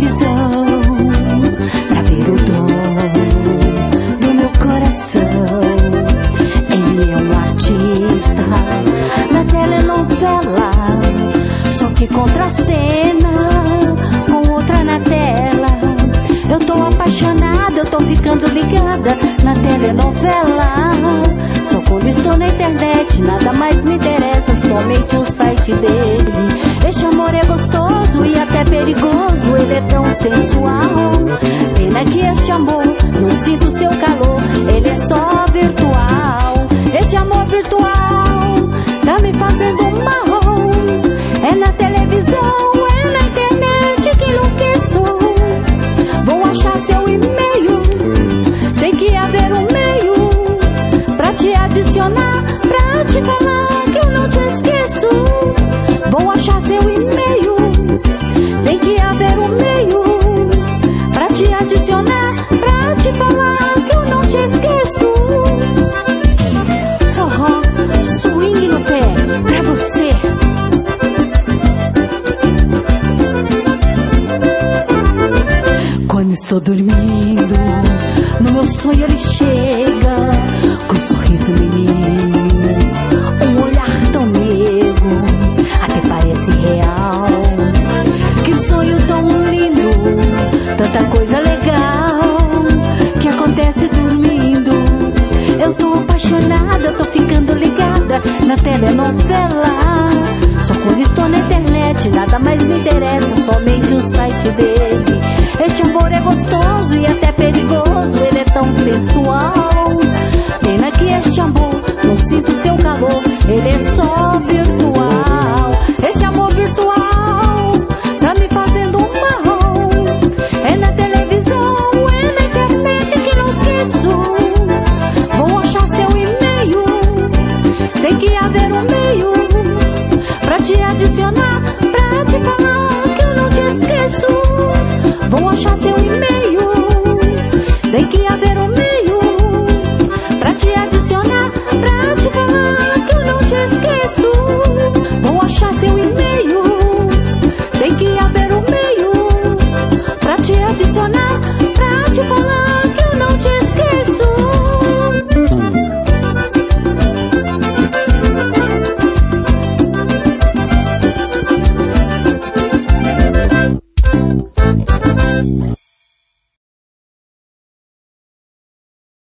televisão pra ver o dom do meu coração. Ele é um artista da telenovela, só que contracena com outra na tela. Eu tô apaixonada, eu tô ficando ligada na telenovela. Só quando estou na internet, nada mais me interessa, somente o site dele. Este amor é gostoso e até perigoso, ele é tão sensual. Pena que este amor, não sinto seu calor, ele é só virtual. Este amor virtual tá me fazendo mal. É na televisão, é na internet que enlouqueço. Vou achar seu e-mail, tem que haver um meio pra te adicionar, pra te falar que eu não te esqueço. Vou achar seu e-mail, tem que haver um meio pra te adicionar, pra te falar que eu não te esqueço. Forró, swing no pé, pra você. Quando estou dormindo, no meu sonho ele chega, com um sorriso menino, um olhar tão meigo, até parece real. Que sonho tão lindo, tanta coisa legal que acontece dormindo. Eu tô apaixonada, eu tô ficando ligada na telenovela. Só quando estou na internet, nada mais me interessa, somente o site dele. Este amor é gostoso e até perigoso, ele é tão sensual. Pena que este amor, não sinto seu